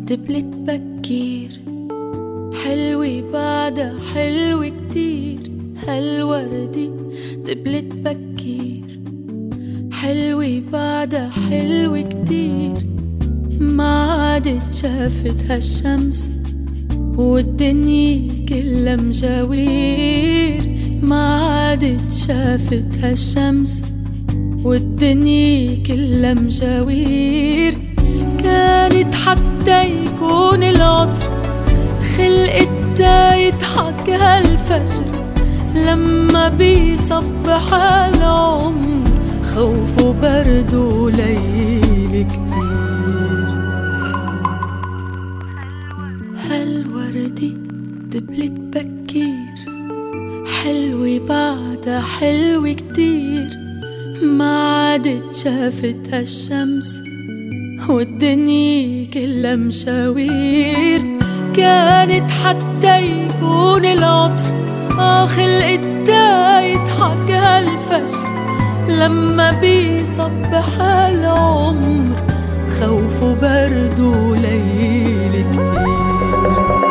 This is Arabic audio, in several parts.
دبلت بكير، حلوة بعدها حلوة كتير. هالوردة دبلت بكير، حلوة بعدها حلوة كتير. ما عادت شافت هالشمس والدنيا كلها مجاوير. ما عادت شافت هالشمس والدنيا كلها مجاوير. كانت حتى يكون العطر خلقت تا يضحك هالفجر لما بيصبح العمر خوف وبرد وليل كتير. هالوردة دبلت بكير، حلوة بعدها حلوة كتير. ما عادت شافت هالشمس والدنيا كلها مشاوير. كانت حتى يكون العطر خلقت تا يضحك هالفجر لما بيصبح العمر خوف وبرد وليل كتير.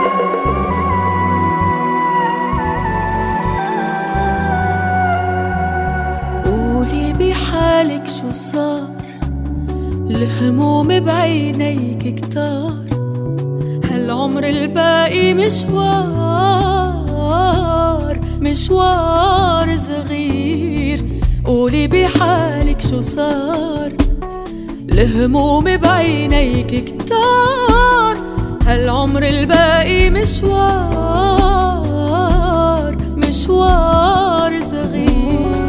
قولي بحالك شو صار، الهموم بعينيك كتار. هالعمر الباقي مشوار صغير. قولي بحالك شو صار، الهموم بعينيك كتار. هالعمر الباقي مشوار صغير.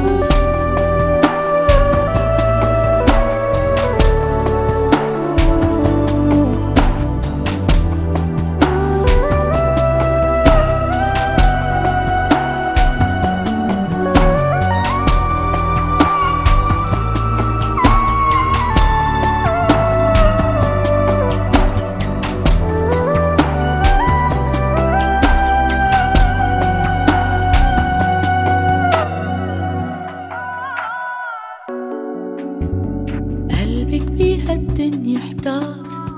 قلبك بهالدنيا احتار،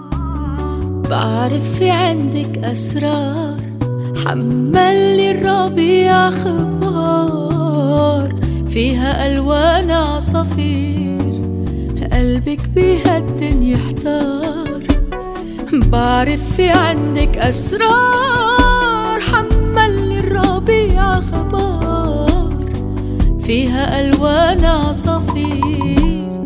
بعرف في عندك أسرار. حملي الربيع خبار فيها ألوان عصافير. قلبك بهالدنيا احتار، بعرف في عندك أسرار. حملي الربيع خبار فيها ألوان عصافير.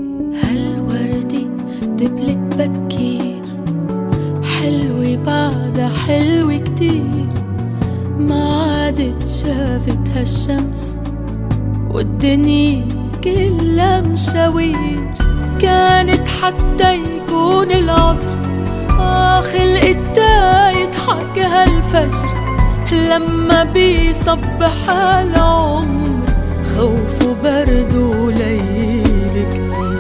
دبلت بكير، حلوة بعدها حلوة كتير. ما عادت شافت هالشمس والدنيا كلها مشاوير. كانت حتى يكون العطر خلقت تا يضحك هالفجر لما بيصبح العمر خوف وبرد وليل كتير.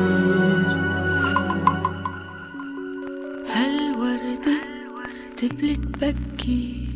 هالوردة دبلت بكير.